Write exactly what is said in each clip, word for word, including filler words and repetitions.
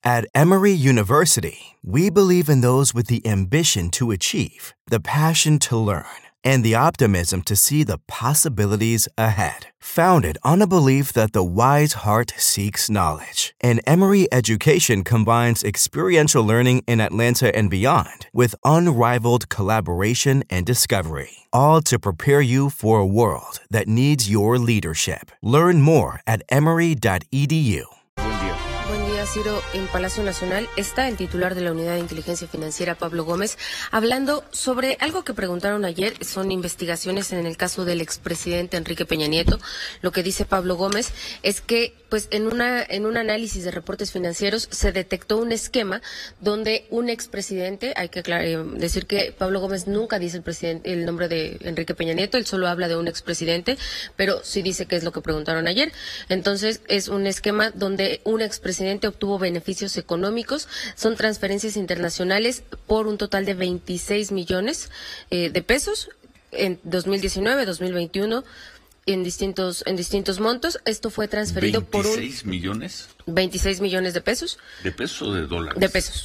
At Emory University, we believe in those with the ambition to achieve, the passion to learn, and the optimism to see the possibilities ahead. Founded on a belief that the wise heart seeks knowledge, and Emory Education combines experiential learning in Atlanta and beyond with unrivaled collaboration and discovery, all to prepare you for a world that needs your leadership. Learn more at emory dot e d u. Buen día, Ciro. En Palacio Nacional está el titular de la Unidad de Inteligencia Financiera, Pablo Gómez, hablando sobre algo que preguntaron ayer. Son investigaciones en el caso del expresidente Enrique Peña Nieto. Lo que dice Pablo Gómez es que, pues, en una en un análisis de reportes financieros se detectó un esquema donde un expresidente, hay que aclarar, eh, decir que Pablo Gómez nunca dice el presidente el nombre de Enrique Peña Nieto, él solo habla de un expresidente, pero sí dice que es lo que preguntaron ayer. Entonces, es un esquema donde un expresidente obtuvo beneficios económicos, son transferencias internacionales por un total de veintiséis millones eh, de pesos en dos mil diecinueve, dos mil veintiuno, en distintos en distintos montos. Esto fue transferido por un... ¿veintiséis millones? veintiséis millones de pesos. ¿De pesos o de dólares? De pesos.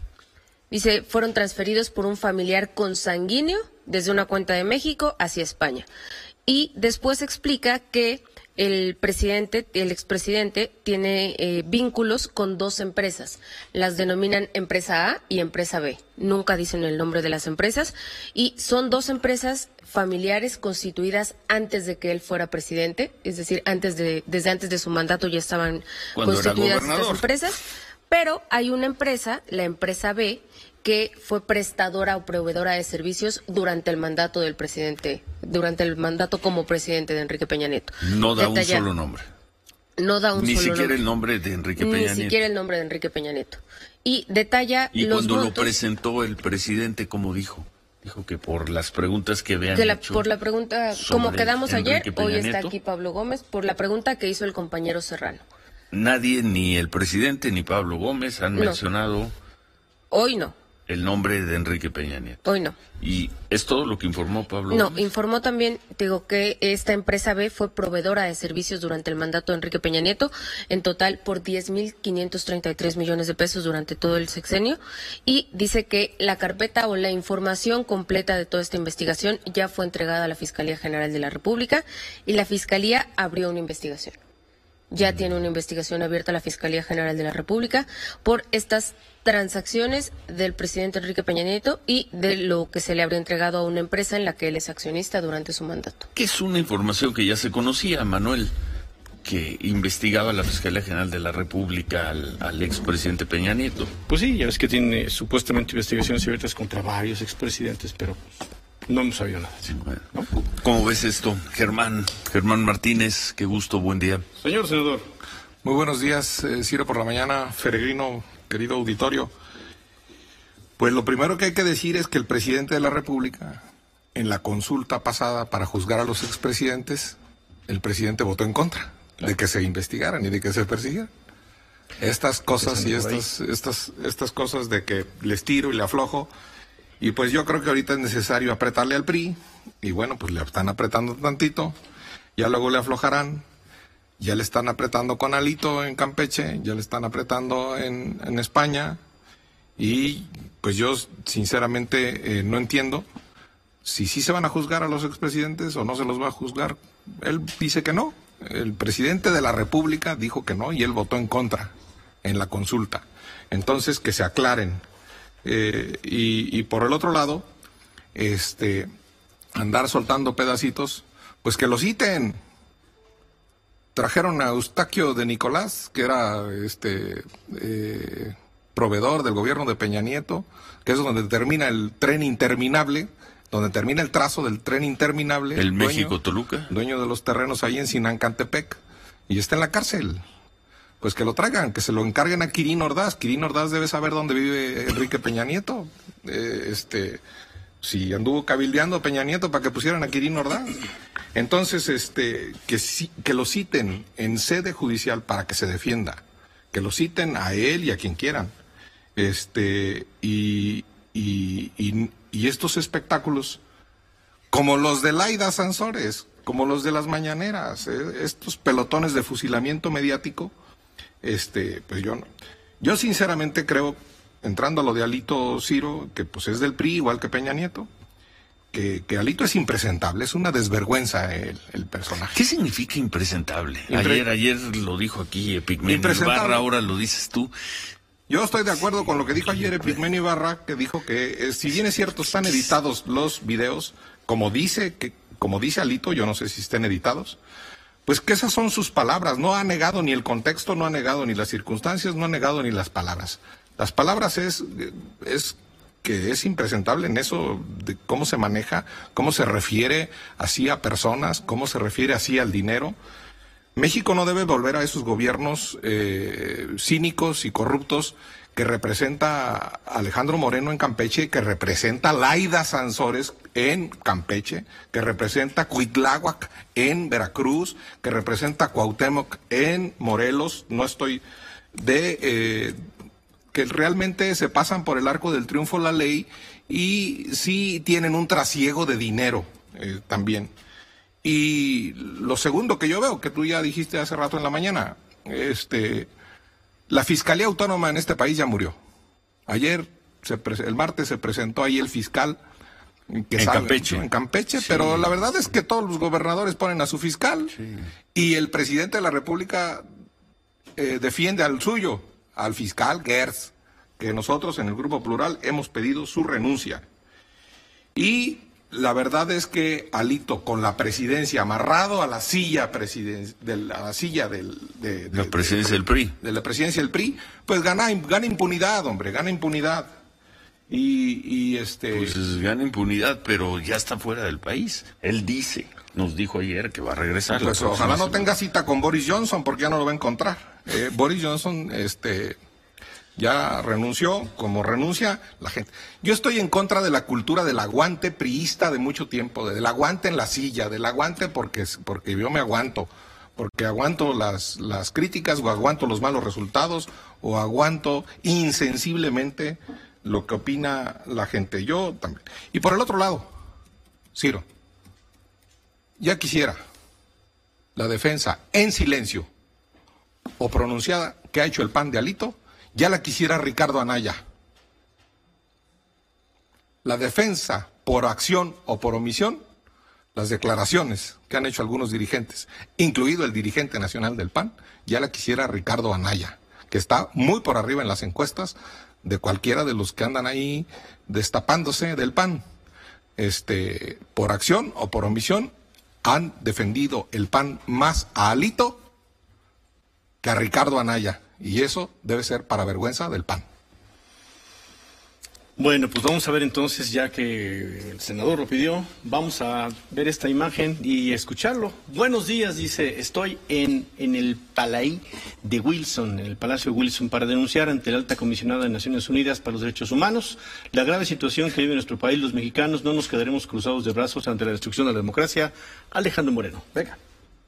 Dice, fueron transferidos por un familiar consanguíneo desde una cuenta de México hacia España. Y después explica que el presidente, el expresidente, tiene eh, vínculos con dos empresas. Las denominan empresa A y empresa B. Nunca dicen el nombre de las empresas. Y son dos empresas familiares constituidas antes de que él fuera presidente. Es decir, antes de, desde antes de su mandato ya estaban Cuando constituidas era estas empresas. Pero hay una empresa, la empresa B, que fue prestadora o proveedora de servicios durante el mandato del presidente, durante el mandato como presidente de Enrique Peña Nieto. No da Detalla, un solo nombre. No da un Ni solo siquiera nombre. el nombre de Enrique Peña Ni Nieto. Ni siquiera el nombre de Enrique Peña Nieto. Y detalla y los cuando montos, lo presentó el presidente, ¿cómo dijo? Dijo que por las preguntas que habían que la, hecho por la pregunta, como quedamos ayer, Enrique Peña hoy está Nieto, aquí Pablo Gómez, por la pregunta que hizo el compañero Serrano. Nadie, ni el presidente ni Pablo Gómez han No. mencionado Hoy no. el nombre de Enrique Peña Nieto. Hoy no. ¿Y es todo lo que informó Pablo No, Gómez? informó también, digo, que esta empresa B fue proveedora de servicios durante el mandato de Enrique Peña Nieto, en total por diez mil quinientos treinta y tres millones de pesos durante todo el sexenio, y dice que la carpeta o la información completa de toda esta investigación ya fue entregada a la Fiscalía General de la República, y la Fiscalía abrió una investigación. Ya tiene una investigación abierta a la Fiscalía General de la República por estas transacciones del presidente Enrique Peña Nieto y de lo que se le habría entregado a una empresa en la que él es accionista durante su mandato. Que es una información que ya se conocía, Manuel, que investigaba la Fiscalía General de la República al, al expresidente Peña Nieto. Pues sí, ya ves que tiene supuestamente investigaciones abiertas contra varios expresidentes, pero pues, no hemos sabido nada. Sí, bueno. ¿Cómo ves esto? Germán, Germán Martínez, qué gusto, buen día. Señor senador. Muy buenos días, eh, Ciro por la mañana, Peregrino, querido auditorio. Pues lo primero que hay que decir es que el presidente de la República, en la consulta pasada para juzgar a los expresidentes, el presidente votó en contra claro. de que se investigaran y de que se persiguieran. Estas cosas y estas, estas, estas cosas de que les tiro y le aflojo. Y pues yo creo que ahorita es necesario apretarle al P R I, y bueno, pues le están apretando tantito, ya luego le aflojarán, ya le están apretando con Alito en Campeche, ya le están apretando en, en España, y pues yo sinceramente eh, no entiendo si sí se van a juzgar a los expresidentes o no se los va a juzgar. Él dice que no, el presidente de la República dijo que no y él votó en contra en la consulta, entonces que se aclaren. Eh, y, y por el otro lado, este, andar soltando pedacitos, pues que lo citen. Trajeron a Eustaquio de Nicolás, que era este eh, proveedor del gobierno de Peña Nieto, que es donde termina el tren interminable, donde termina el trazo del tren interminable. El dueño, México-Toluca. Dueño de los terrenos ahí en Sinancantepec, y está en la cárcel. Pues que lo traigan, que se lo encarguen a Quirino Ordaz. Quirino Ordaz debe saber dónde vive Enrique Peña Nieto. Eh, este, si anduvo cabildeando Peña Nieto para que pusieran a Quirino Ordaz. Entonces, este, que, que lo citen en sede judicial para que se defienda. Que lo citen a él y a quien quieran. Este, y, y, y, y estos espectáculos, como los de Laida Sansores, como los de las mañaneras, eh, estos pelotones de fusilamiento mediático, Este, pues yo no. Yo sinceramente creo, entrando a lo de Alito, Ciro, que pues es del P R I, igual que Peña Nieto, que, que Alito es impresentable, es una desvergüenza el, el personaje. ¿Qué significa impresentable? Impre... Ayer, ayer lo dijo aquí Epigmenio Ibarra, ahora lo dices tú. Yo estoy de acuerdo con lo que dijo ayer Epigmenio Ibarra, que dijo que eh, si bien es cierto están editados los videos, como dice que como dice Alito, yo no sé si estén editados, pues que esas son sus palabras. No ha negado ni el contexto, no ha negado ni las circunstancias, no ha negado ni las palabras. Las palabras es es que es impresentable en eso de cómo se maneja, cómo se refiere así a personas, cómo se refiere así al dinero. México no debe volver a esos gobiernos eh, cínicos y corruptos que representa Alejandro Moreno en Campeche, que representa Laida Sansores en Campeche, que representa Cuitláhuac en Veracruz, que representa Cuauhtémoc en Morelos. No estoy de eh, que realmente se pasan por el arco del triunfo la ley y sí tienen un trasiego de dinero eh, también. Y lo segundo que yo veo, que tú ya dijiste hace rato en la mañana, este, la Fiscalía Autónoma en este país ya murió. Ayer, se el martes, se presentó ahí el fiscal. Que en sale, Campeche. En Campeche, Sí. Pero la verdad es que todos los gobernadores ponen a su fiscal. Sí. Y el presidente de la República eh, defiende al suyo, al fiscal Gers, que nosotros en el Grupo Plural hemos pedido su renuncia. Y la verdad es que Alito, con la presidencia amarrado a la silla presiden de la, a la silla del, de, de, La presidencia de, del P R I. de la presidencia del P R I, pues gana, gana impunidad, hombre, gana impunidad. Y, y este... Pues gana impunidad, pero ya está fuera del país. Él dice, nos dijo ayer que va a regresar. Pues ojalá no tenga cita con Boris Johnson, porque ya no lo va a encontrar. Eh, Boris Johnson, este... ya renunció, como renuncia la gente. Yo estoy en contra de la cultura del aguante priista de mucho tiempo, del aguante en la silla, del aguante porque, porque yo me aguanto, porque aguanto las, las críticas o aguanto los malos resultados o aguanto insensiblemente lo que opina la gente. Yo también. Y por el otro lado, Ciro, ya quisiera la defensa en silencio o pronunciada que ha hecho el P A N de Alito. Ya la quisiera Ricardo Anaya. La defensa por acción o por omisión, las declaraciones que han hecho algunos dirigentes, incluido el dirigente nacional del P A N, ya la quisiera Ricardo Anaya, que está muy por arriba en las encuestas de cualquiera de los que andan ahí destapándose del P A N. Este, por acción o por omisión, han defendido el P A N más a Alito que a Ricardo Anaya. Y eso debe ser para vergüenza del P A N. Bueno, pues vamos a ver entonces, ya que el senador lo pidió, vamos a ver esta imagen y escucharlo. Buenos días, dice, estoy en, en el Palaí de Wilson, en el Palacio de Wilson, para denunciar ante la Alta Comisionada de Naciones Unidas para los Derechos Humanos la grave situación que vive nuestro país. Los mexicanos no nos quedaremos cruzados de brazos ante la destrucción de la democracia. Alejandro Moreno, venga.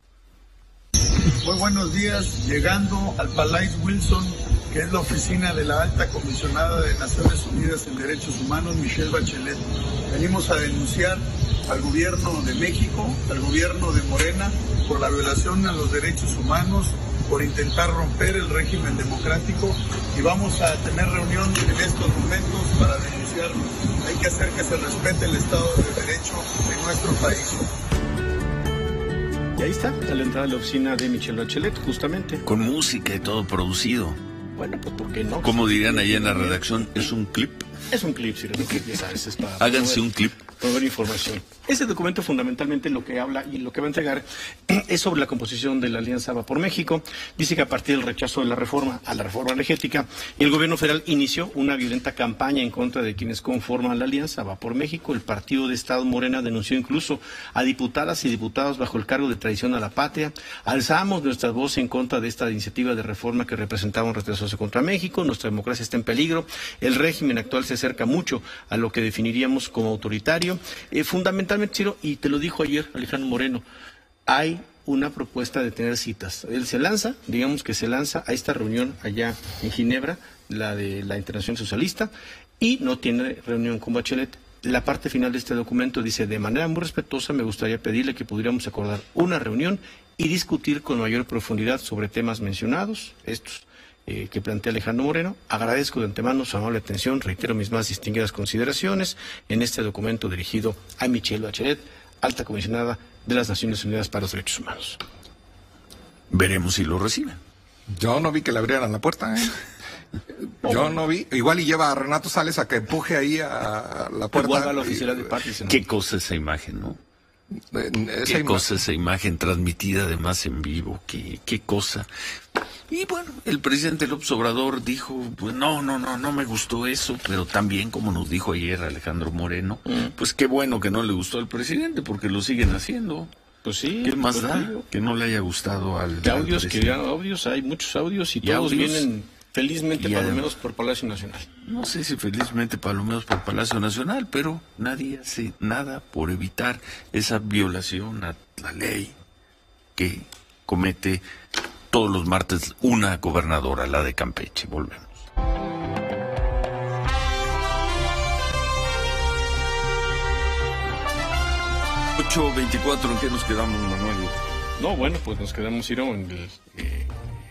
Muy buenos días, llegando al Palais Wilson, que es la oficina de la Alta Comisionada de Naciones Unidas en Derechos Humanos, Michelle Bachelet. Venimos a denunciar al gobierno de México, al gobierno de Morena, por la violación a los derechos humanos, por intentar romper el régimen democrático, y vamos a tener reunión en estos momentos para denunciarlo. Hay que hacer que se respete el Estado de Derecho en nuestro país. Y ahí está, a la entrada de la oficina de Michelle Bachelet, justamente. Con música y todo producido. Bueno, pues ¿por qué no? Como dirían ahí en la redacción, es un clip. Es un clip, si lo que ya sabes, es para Háganse promover, un clip. promover información. Este documento fundamentalmente lo que habla y lo que va a entregar es sobre la composición de la Alianza Va por México. Dice que a partir del rechazo de la reforma a la reforma energética, el gobierno federal inició una violenta campaña en contra de quienes conforman la Alianza Va por México. El partido de Estado Morena denunció incluso a diputadas y diputados bajo el cargo de traición a la patria. Alzamos nuestra voz en contra de esta iniciativa de reforma que representaba un retroceso contra México. Nuestra democracia está en peligro. El régimen actual se acerca mucho a lo que definiríamos como autoritario. Eh, fundamentalmente, Ciro, y te lo dijo ayer Alejandro Moreno, hay una propuesta de tener citas. Él se lanza, digamos que se lanza a esta reunión allá en Ginebra, la de la Internacional Socialista, y no tiene reunión con Bachelet. La parte final de este documento dice, de manera muy respetuosa me gustaría pedirle que pudiéramos acordar una reunión y discutir con mayor profundidad sobre temas mencionados, estos. eh, que plantea Alejandro Moreno. Agradezco de antemano su amable atención, reitero mis más distinguidas consideraciones en este documento dirigido a Michelle Bachelet, alta comisionada de las Naciones Unidas para los Derechos Humanos. Veremos si lo reciben. Yo no vi que le abrieran la puerta, ¿eh? Yo no vi. Igual y lleva a Renato Sales a que empuje ahí a la puerta. Igual va la oficina de partes, ¿no? Qué cosa esa imagen, ¿no? Esa Qué imagen. cosa esa imagen transmitida además en vivo. Qué, qué cosa. Y bueno, el presidente López Obrador dijo, pues no, no, no, no me gustó eso, pero también, como nos dijo ayer Alejandro Moreno, mm. pues qué bueno que no le gustó al presidente, porque lo siguen haciendo. Pues sí. ¿Qué más pues da digo. que no le haya gustado al, De al audios, que presidente? ya audios, hay muchos audios y, Y todos audios, vienen felizmente y palomeados por Palacio Nacional. No sé si felizmente palomeados por Palacio Nacional, pero nadie hace nada por evitar esa violación a la ley que comete todos los martes una gobernadora, la de Campeche. Volvemos. ocho veinticuatro, ¿en qué nos quedamos, Manuel? No, bueno, pues nos quedamos, Ciro, en el, eh,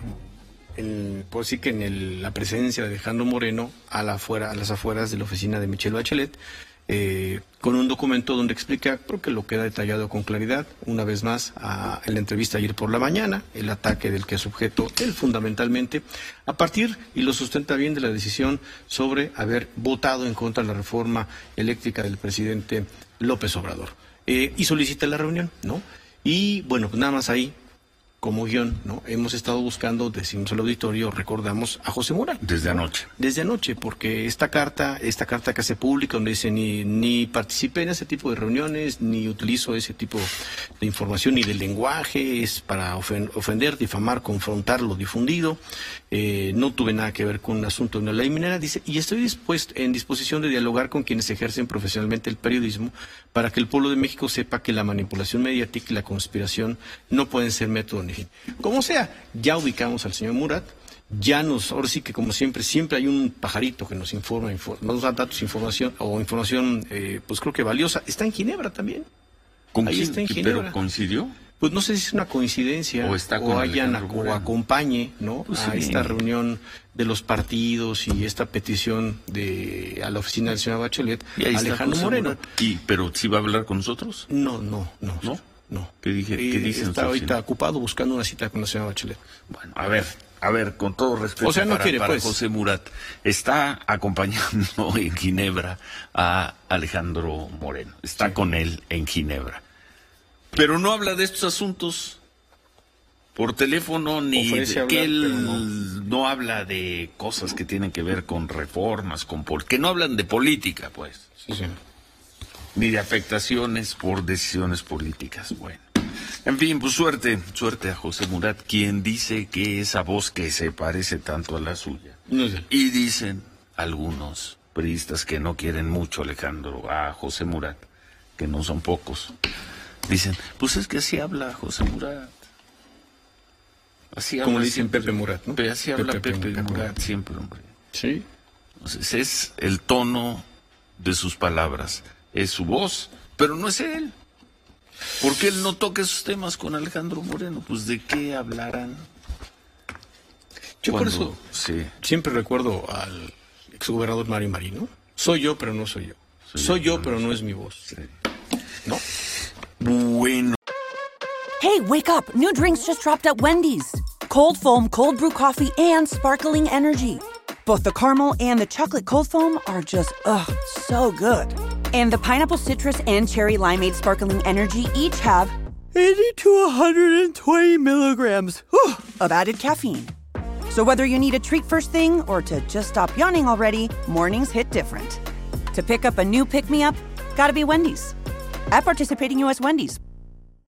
en, pues sí que en el, la presencia de Alejandro Moreno a, la afuera, a las afueras de la oficina de Michelle Bachelet, eh, con un documento donde explica, creo que lo queda detallado con claridad, una vez más, a, en la entrevista ayer por la mañana, el ataque del que es objeto él fundamentalmente, a partir, y lo sustenta bien, de la decisión sobre haber votado en contra de la reforma eléctrica del presidente López Obrador. Eh, y solicita la reunión, ¿no? Y bueno, pues nada más ahí, como guión, ¿no? Hemos estado buscando, decimos al auditorio, recordamos a José Murat. Desde ¿no? anoche. Desde anoche, porque esta carta, esta carta que hace pública, donde dice ni, ni participé en ese tipo de reuniones, ni utilizo ese tipo de información, ni de lenguaje, es para ofen- ofender, difamar, confrontar lo difundido, eh, no tuve nada que ver con un asunto de una ley minera, dice, y estoy dispuesto, en disposición de dialogar con quienes ejercen profesionalmente el periodismo, para que el pueblo de México sepa que la manipulación mediática y la conspiración no pueden ser método ni fin. Como sea, ya ubicamos al señor Murat, ya nos, ahora sí que como siempre, siempre hay un pajarito que nos informa, infor, nos da datos, información, o información, eh, pues creo que valiosa. Está en Ginebra también. ¿Con Ahí quién? está en Ginebra. ¿Pero coincidió? Pues no sé si es una coincidencia O está con o hayan Alejandro o Moreno. acompañe, ¿no? Pues a sí. esta reunión de los partidos y esta petición de a la oficina del señor Bachelet, Y ahí está Alejandro José Moreno. Murat. ¿Y, pero sí va a hablar con nosotros? No, no, no. ¿No? No. ¿Qué dije- Eh, qué dice en Está su ahorita oficina? ocupado buscando una cita con la señora Bachelet. Bueno, a ver, a ver, con todo respeto O sea, no para, quiere, para pues. José Murat, está acompañando en Ginebra a Alejandro Moreno, está Sí. con él en Ginebra. Pero no habla de estos asuntos por teléfono, ni Ofrece de, hablar, que él pero no. no. habla de cosas que tienen que ver con reformas, con pol- que no hablan de política, pues, Sí, sí. ni de afectaciones por decisiones políticas. Bueno, en fin, pues suerte, suerte a José Murat, quien dice que esa voz que se parece tanto a la suya. No es él. Y dicen algunos periodistas que no quieren mucho a Alejandro, a José Murat, que no son pocos. Dicen, pues es que así habla José Murat. Así Como habla le dicen siempre. Pepe Murat, ¿no? Pe- Así habla Pepe, Pepe, Pepe Murat, Murat. siempre, hombre. Sí. Entonces es el tono de sus palabras, es su voz, pero no es él. ¿Por qué él no toca esos temas con Alejandro Moreno? Pues ¿de qué hablarán? Yo por Cuando- eso Sí. siempre recuerdo al exgobernador Mario Marino. Soy yo, pero no soy yo. Soy, yo, pero no es mi voz. Sí. ¿No? Bueno. Hey, wake up. New drinks just dropped at Wendy's. Cold foam, cold brew coffee, and sparkling energy. Both the caramel and the chocolate cold foam are just, ugh, so good. And the pineapple citrus and cherry limeade sparkling energy each have eighty to one hundred twenty milligrams whew, of added caffeine. So whether you need a treat first thing or to just stop yawning already, mornings hit different. To pick up a new pick-me-up, gotta be Wendy's. At participating U S Wendy's,